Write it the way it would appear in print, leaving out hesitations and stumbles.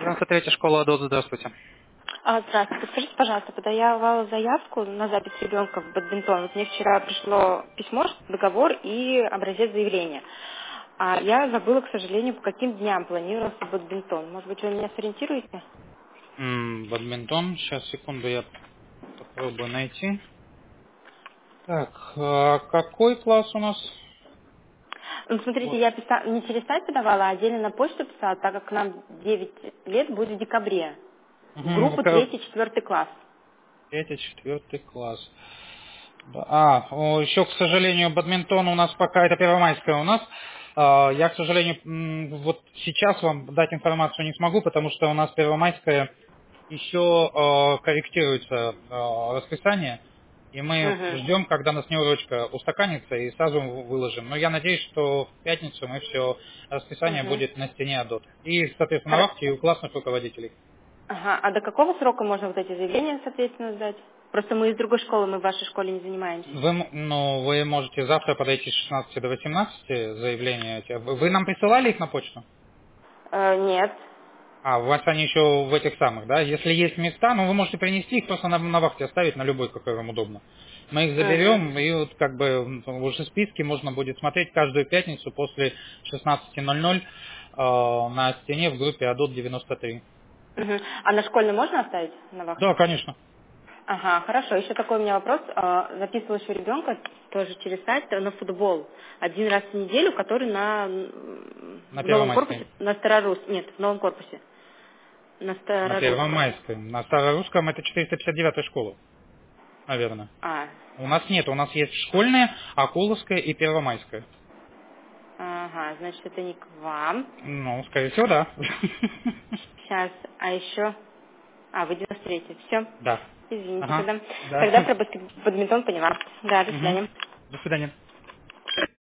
93-я школа АДОТ, здравствуйте. Здравствуйте. Скажите, пожалуйста, когда я давала заявку на запись ребенка в бадминтон, вот мне вчера пришло письмо, договор и образец заявления. А я забыла, к сожалению, по каким дням планировался бадминтон. Может быть, вы меня сориентируете? Бадминтон. Сейчас, секунду, я попробую найти. Так, какой класс у нас? Ну, смотрите, Вот. я не через сайт подавала, а отдельно на почту писала, так как нам 9 лет будет в декабре. В группу 3-4 класс. 3-4 класс. Да. Еще, к сожалению, бадминтон у нас пока, это первомайская у нас. Я, к сожалению, вот сейчас вам дать информацию не смогу, потому что у нас первомайская еще корректируется расписание, и мы Угу. ждем, когда у нас неурочка устаканится, и сразу выложим. Но я надеюсь, что в пятницу мы все расписание Угу. будет на стене АДОТ. И, соответственно, на вахте и у классных руководителей. Ага. А до какого срока можно вот эти заявления, соответственно, сдать? Просто мы из другой школы, мы в вашей школе не занимаемся. Вы можете завтра подойти с 16 до 18 заявления эти. Вы нам присылали их на почту? Нет. У вас они еще в этих самых, да? Если есть места, вы можете принести их, просто на вахте оставить, на любой, какой вам удобно. Мы их Угу. заберем, и вот как бы уже списки можно будет смотреть каждую пятницу после 16:00 на стене в группе АДОТ 93. Мгм. А на школьный можно оставить на Да, вахте? конечно. Ага, хорошо. Еще такой у меня вопрос. Записывала еще ребенка тоже через сайт на футбол. Один раз в неделю, который На в новом Первомайской. корпусе, на Старорус. Нет, в новом корпусе. На На Старорусском. Первомайской. На Старорусском это 459 школа, наверное. У нас нет, у нас есть школьная, Акуловская и Первомайская. Ага, значит, это не к вам. Скорее всего, да. Сейчас, а еще... вы 93-й. Все. Да. Извините Ага. тогда. Да. Тогда про бадминтон поняла. Да, до Мгм. свидания. До свидания.